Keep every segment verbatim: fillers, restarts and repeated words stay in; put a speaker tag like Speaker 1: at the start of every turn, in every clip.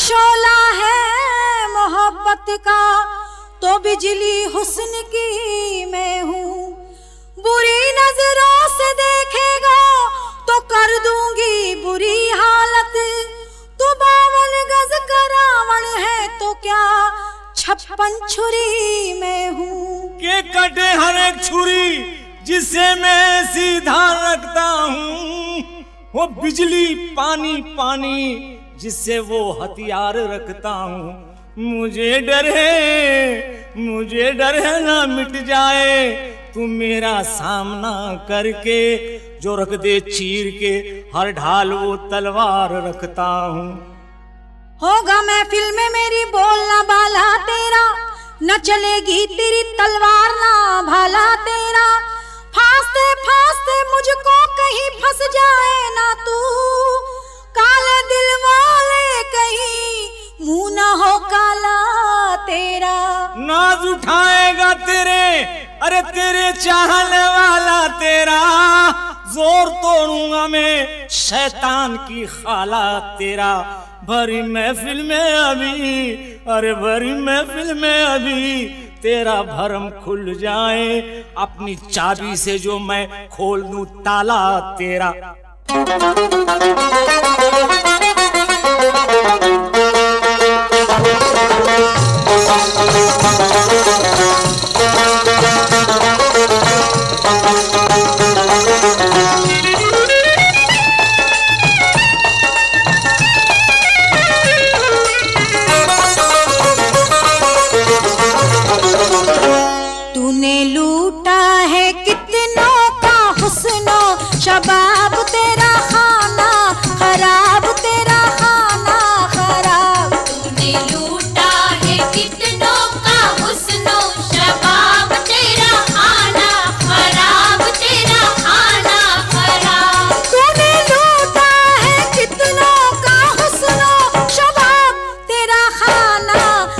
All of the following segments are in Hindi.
Speaker 1: शोला है मोहब्बत का तो बिजली हुस्न की मैं हूँ। बुरी नजरों से देखेगा तो कर दूंगी बुरी हालत। तू बावन गज का रावण है तो क्या छप्पन छुरी मैं हूँ।
Speaker 2: के कटे हर एक छुरी जिसे मैं सीधा रखता हूँ, वो बिजली पानी पानी जिससे वो हथियार रखता हूँ। मुझे डर है, मुझे डर है ना मिट जाए तू मेरा सामना करके। जो रख दे चीर के हर ढाल वो तलवार रखता हूँ।
Speaker 1: होगा महफिल में मेरी बोलना बाला तेरा, न चलेगी तेरी तलवार ना भाला तेरा। फांसते फांसते मुझको कहीं फंस जाए ना तू, काले दिल वाले कहीं मुंह ना हो काला तेरा।
Speaker 2: नाज उठाएगा तेरे, अरे तेरे चाहने वाला तेरा। जोर तोड़ूंगा मैं शैतान की खाला तेरा। भरी महफिल में अभी, अरे भरी महफिल में अभी तेरा भरम खुल जाए। अपनी चाबी से जो मैं खोल दूं ताला तेरा।
Speaker 1: तूने लूटा है कितनों का हुस्नो शबाब तेरा खाना खराब तेरा खाना खराब।
Speaker 3: तूने लूटा है कितनों का हुस्नो शबाब तेरा खाना खराब तेरा खाना खराब।
Speaker 1: तूने लूटा है कितनों का हुस्नो शबाब तेरा खाना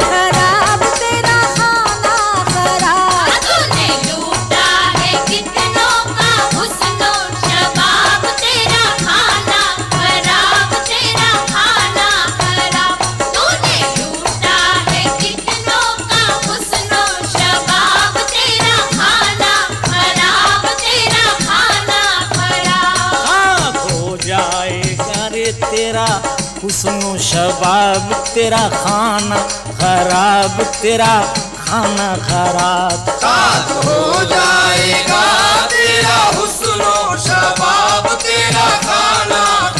Speaker 1: खराब तेरा खाना खराब।
Speaker 3: तूने लूटा है कितनों का हुस्नो शबाब तेरा खाना खराब तेरा खाना खराब। तूने लूटा है कितनों का हुस्नो शबाब तेरा खाना खराब तेरा खाना खराब।
Speaker 2: खाक हो जाएगा रे तेरा हुस्नो शबाब तेरा खाना खराब तेरा खाना खराब।
Speaker 4: खाक हो जाएगा तेरा हुस्नो शबाब तेरा खाना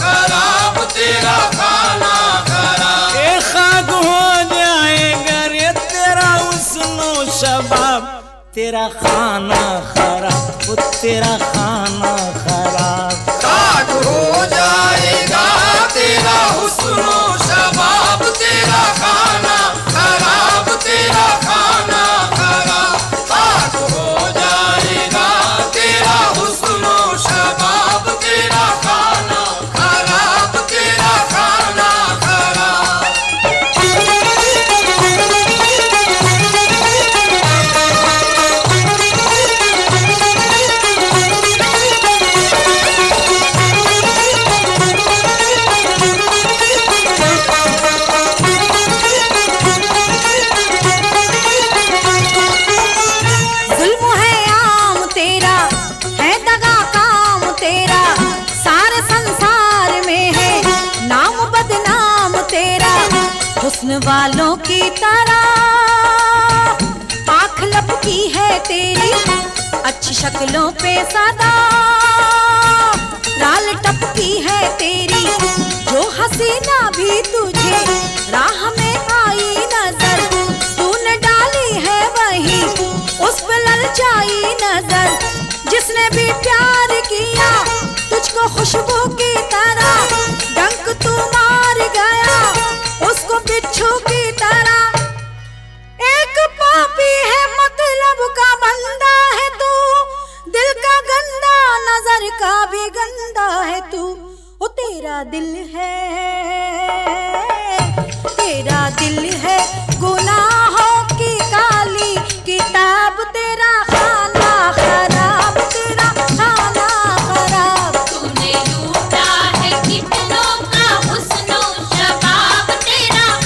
Speaker 4: खराब तेरा खाना खराब।
Speaker 2: ए खाक हो जाएगा रे तेरा हुस्नो शबाब तेरा खाना खराब वो तेरा खाना खराब।
Speaker 4: खाक हो जाएगा तेरा हुस्नो शबाब तेरा खाना खराब तेरा खाना खराब। खाक हो जाएगा तेरा हुस्नो शबाब तेरा खाना खराब तेरा खाना खराब।
Speaker 1: जुल्म है आम तेरा है दगा काम तेरा, सारे संसार में है नाम बदनाम तेरा। हुस्न वालों की तरह आँख लपकी है तेरी, अच्छी शक्लों पे सदा राल टपकी है तेरी। जो हसीना भी तुझे राह में आई नजर, तूने डाली है वही उस पे ललचाई नजर। जिसने भी प्यार किया तुझको खुशबू की तरह, डंक तू मार गया उसको बिच्छू की तरह। एक पापी है मतलब का बंदा है तू, दिल का गंदा नजर का भी गंदा है तू। ओ तेरा दिल है, तेरा दिल है गुनाहों की काली किताब तेरा खाना खराब तेरा खाना खराब।
Speaker 3: तूने लूटा है कितनों का हुस्नो शबाब तेरा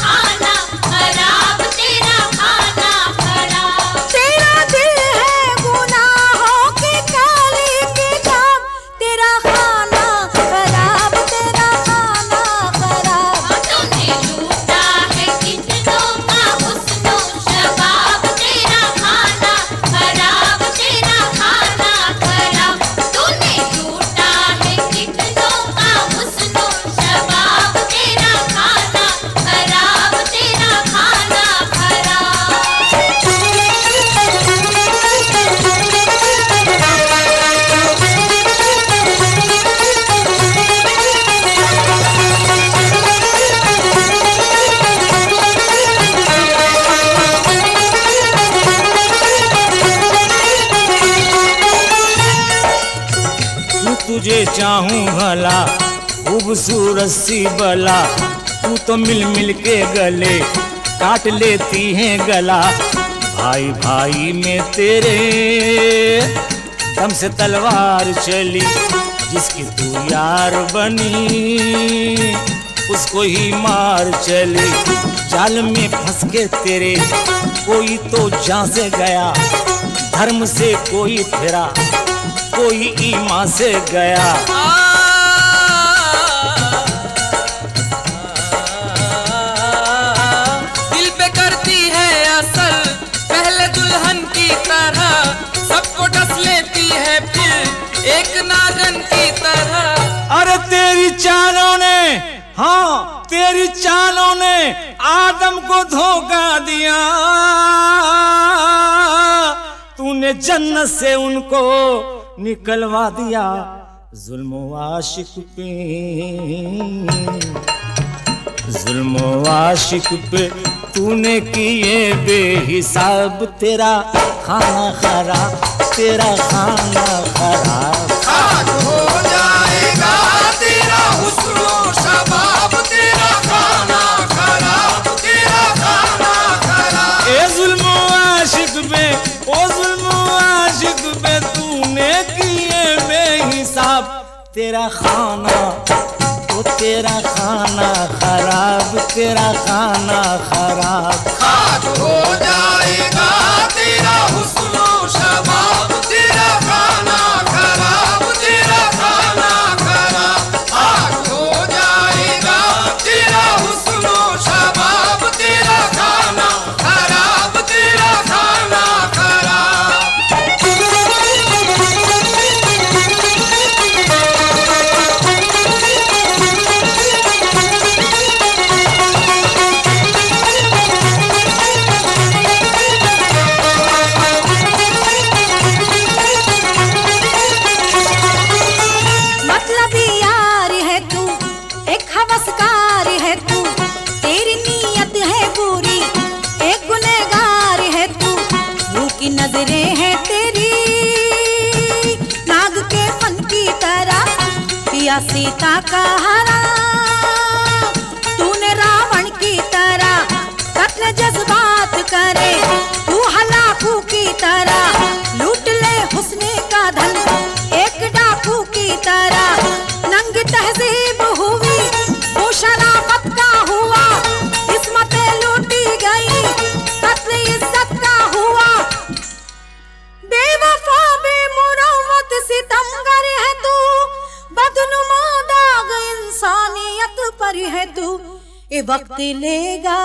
Speaker 2: चाहूं भला खूबसूरत सी बला, तू तो मिल मिल के गले काट लेती है गला। भाई भाई में तेरे दम से तलवार चली, जिसकी तू यार बनी उसको ही मार चली। जाल में फंस के तेरे कोई तो जान से गया, धर्म से कोई फिरा कोई ईमान से गया।
Speaker 5: दिल पे करती है असर पहले दुल्हन की तरह, सबको डस लेती है फिर एक नागन की तरह।
Speaker 2: अरे तेरी चालों ने, हाँ तेरी चालों ने आदम को धोखा दिया, तूने जन्नत से उनको निकलवा दिया। जुल्म आशिक पे जुल्म आशिक पे तूने किए बेहिसाब, तेरा खाना खराब तेरा खाना खराब।
Speaker 4: खाक हो जाएगा तेरा हुस्नो शबाब, तेरा खाना खराब तेरा खाना खराब।
Speaker 2: ए जुल्म आशिक पे ओ जुल्म आशिक पे तूने किए बेहिसाब, तेरा खाना ओ तेरा खाना खराब तेरा खाना खराब।
Speaker 4: खाक हो जाएगा तेरा हुस्नो शबाब, तेरा खाना खराब तेरा खाना खराब। खाक हो जाएगा तेरा हुस्नो शबाब, तेरा खाना खराब तेरा खाना खराब।
Speaker 1: मतलबी यार है तू, एक हवसकार है तू, तेरी नीयत है बुरी, एक गुनहगार है तू। मुंह की नजरें हैं तेरी नाग के फन की तरह, पिया सीता का हरा तूने रावण की तरह। कत्ल जज्बात करे तू हलाकू की तरह, लूट ले हुस्ने का धन एक डाकू की तरह। नंग तहजीब हुई वो शराफत का हुआ, किस्मतें लूटी गई कत्ल इज्जत का हुआ। बेवफा बेमुरव्वत सितमगर है तू, बदनुमा दाग इंसानियत पर है तू। ये वक्त लेगा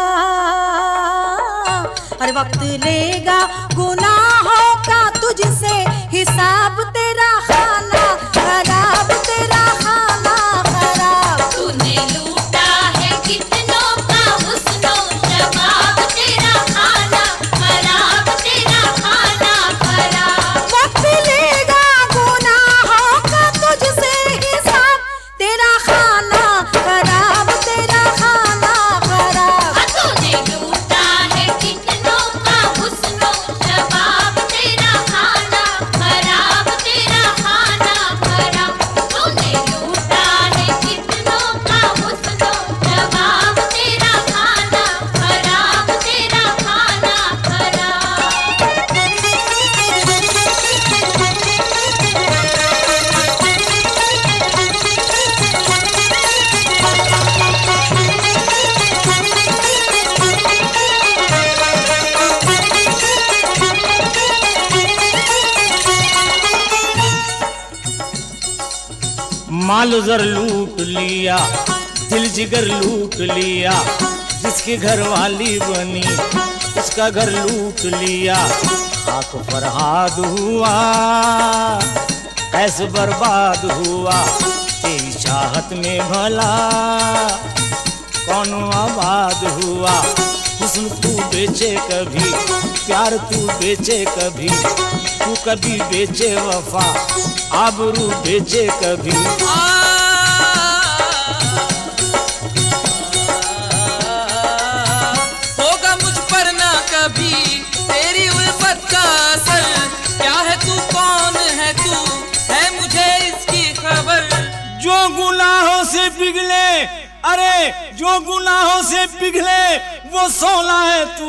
Speaker 1: हर वक्त लेगा गुनाहों का तुझसे हिसाब, तेरा खाना खराब तेरा खाना खराब।
Speaker 3: तूने लूटा है कितनों का हुस्नो शबाब, तेरा खाना खराब तेरा खाना खराब।
Speaker 1: वक्त लेगा गुनाहों का तुझसे हिसाब, तेरा खाना खराब तेरा खाना खराब।
Speaker 3: तूने लूटा है कितनों का हुस्नो शबाब, तेरा खाना खराब तेरा खाना खराब। तूने लूटा है कितनों का हुस्नो शबाब, तेरा खाना खराब तेरा खाना खराब।
Speaker 2: माल जर लूट लिया दिल जिगर लूट लिया, जिसकी घर वाली बनी उसका घर लूट लिया। खाक फरहाद हुआ ऐसे बर्बाद हुआ, तेरी चाहत में भला कौन आबाद हुआ। हुस्न तू बेचे कभी प्यार तू बेचे कभी, तू कभी बेचे वफा आबरू बेचे कभी।
Speaker 5: होगा मुझ पर ना कभी तेरी उल्फत का असर, क्या है तू कौन है तू है मुझे इसकी खबर।
Speaker 2: से पिघले, अरे जो गुनाहों से पिघले वो सोना है तू,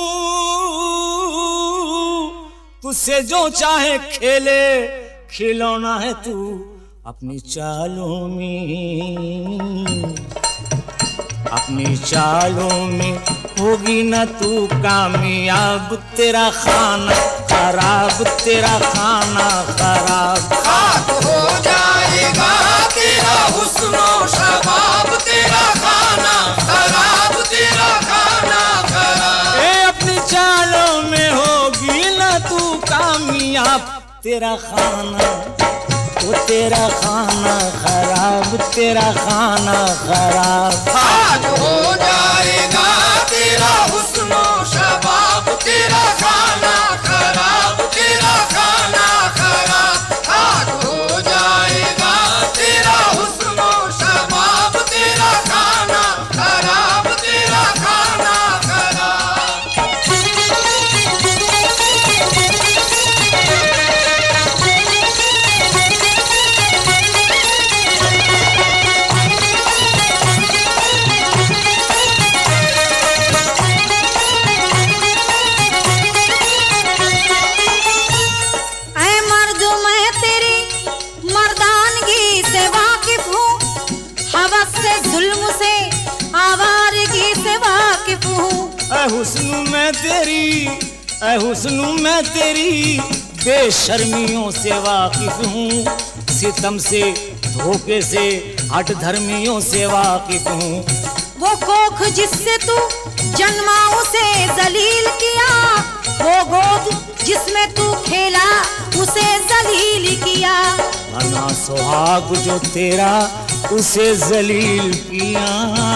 Speaker 2: तुझसे जो चाहे खेले खिलौना है तू। अपनी चालों में अपनी चालों में होगी न तू कामयाब, तेरा खाना खराब, तेरा खाना खराब।
Speaker 4: खाक हो जाएगा तेरा हुस्नो शबाब, तेरा खाना खराब, तेरा खाना खराब।
Speaker 2: ए अपनी चालों में होगी न तू कामयाब, तेरा खाना वो तेरा खाना खराब, तेरा खाना खराब।
Speaker 4: खाक हो जाएगा तेरा हुस्नो शबाब, तेरा खाना खराब, तेरा खाना खराब। खाक हो जाएगा तेरा हुस्नो शबाब, तेरा खाना खराब, तेरा खाना खराब।
Speaker 2: हुस्न मैं तेरी, ऐ हुस्न मैं तेरी बेशर्मियों से वाकिफ हूँ, सितम से धोखे से हट धर्मियों से वाकिफ हूँ।
Speaker 1: वो कोख जिससे तू जन्मा उसे जलील किया, वो गोद जिसमें तू खेला उसे जलील किया।
Speaker 2: अना सुहाग जो तेरा उसे जलील किया,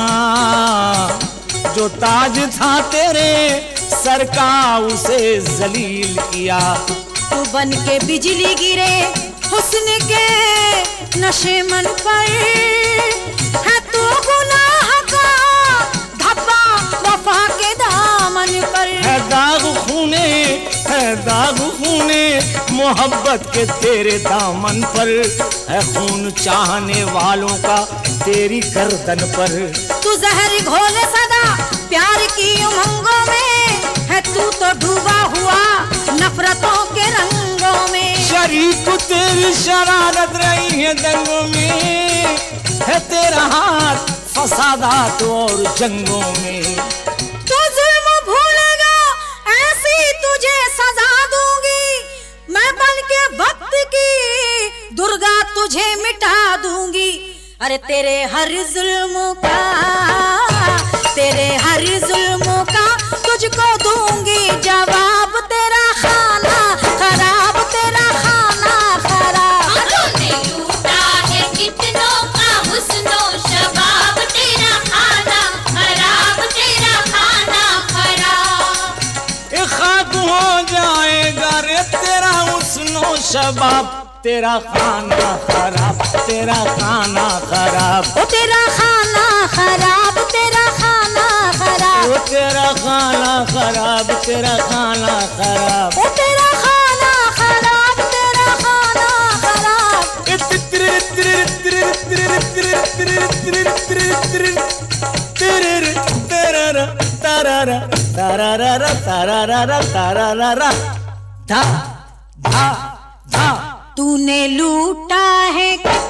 Speaker 2: जो ताज था तेरे सर का उसे जलील किया।
Speaker 1: तू बन के बिजली गिरे हुस्न के नशे मन पर, है तू गुनाह का धब्बा वफा के दामन पर।
Speaker 2: है दाग खूने, है दाग खूने मोहब्बत के तेरे दामन पर, है खून चाहने वालों का तेरी गर्दन पर।
Speaker 1: तू जहर घोले सदा प्यार की उमंगों में, है तू तो डूबा हुआ नफरतों के रंगों में।
Speaker 2: शरीक तेरी शरारत रही है दंगों में, है तेरा हाथ फसादात और जंगों में।
Speaker 1: तू जुल्म भूलेगा ऐसी तुझे सजा दूंगी, मैं बन के वक्त की दुर्गा तुझे मिटा दूंगी। अरे तेरे हर जुल्म का, तेरे हर जुल्म का तुझको दूंगी जवाब, तेरा खाना खराब, तेरा खाना खराब।
Speaker 3: तूने लूटा है कितनों का हुस्नो शबाब, तेरा खाना खराब, तेरा खाना खराब।
Speaker 2: ए खाक हो जाएगा रे तेरा हुस्नो शबाब, तेरा खाना खराब, तेरा खाना खराब।
Speaker 1: ओ तेरा खाना खराब, तेरा खाना खराब।
Speaker 2: ओ तेरा खाना खराब, तेरा खाना खराब।
Speaker 1: ओ तेरा खाना खराब, तेरा खाना खराब।
Speaker 2: ए तितिर तितिर तितिर तितिर तितिर तितिर तितिर तितिर तररा तररा तररा तररा तररा धा धा धा।
Speaker 1: तूने लूटा है